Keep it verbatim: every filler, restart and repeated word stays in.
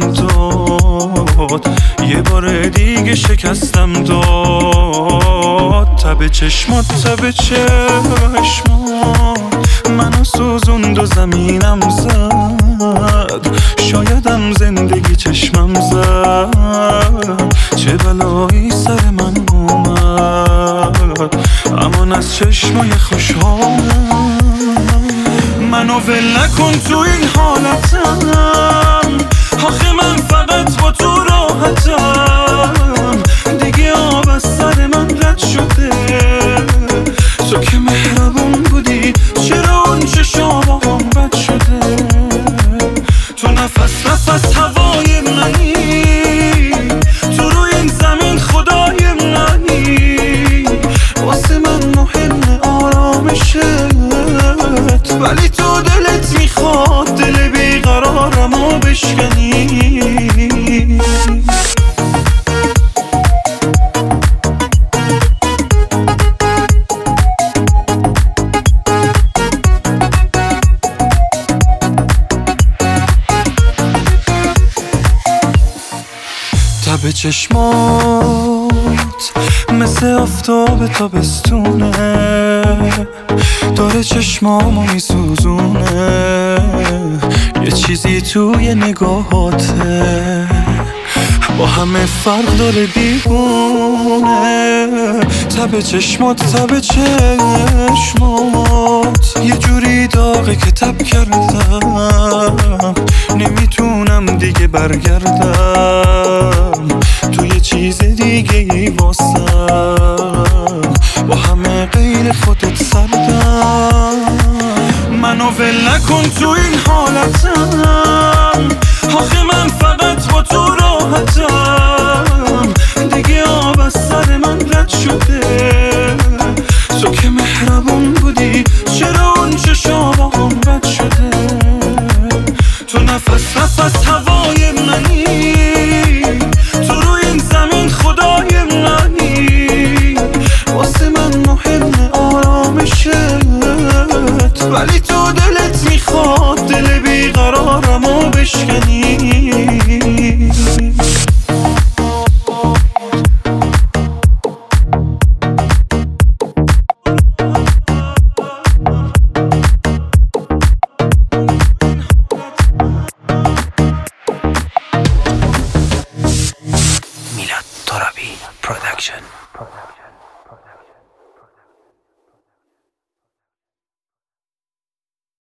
داد، یه بار دیگه شکستم داد. تب چشمات تب چشمات منو سوزوند و زمینم زد، شایدم زندگی چشمم زد. چه بلایی سر من اومد، امان از چشمای خوشحالم. منو ول نکن تو این حالتم، آخه من فقط با تو راحتم. دیگه آب از سر من رد شده، تو که مهربون بودی، چرا اون چشام بد شده؟ تو نفس نفس هوای منی، تو روی این زمین خدای منی. واسه من مهم آرامشت، ولی تو دلت میخواد دل بیقرارمو بشکنی. تب چشمات مثل آفتاب تابستونه، داره چشمامو میسوزونه. یه چیزی توی نگاهاته با همه فرق داره دیوونه. تب چشمات تب چشمات یه جوری داغه که تب کردم، نمیتونم دیگه برگردم. تو یه چیز دیگه ای واسم، با همه غیر خودت سردم. منو ول نکن تو این حالتم، آخه من فقط با تو راحتم. دیگه آب از سر من رد شده، تو که مهربون بودی، چرا اون چشامم بد شده؟ تو نفس نفس هوای منی، تو روی این زمین خدای منی. واسه من مهم آرامشت، ولی تو دلت میخواد دل بیقرارمو بشکنی. میلاد ترابی پروداکشن.